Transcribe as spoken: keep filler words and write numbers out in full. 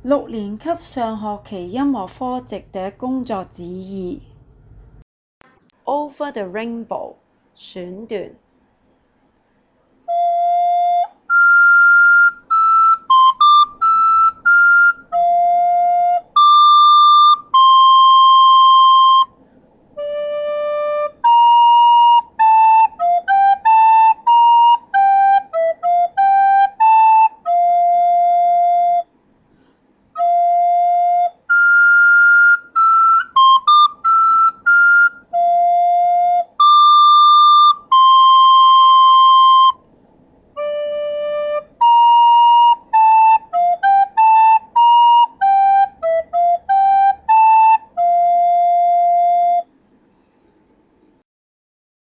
六年級上學期音樂科直笛工作指示 Over the Rainbow 選段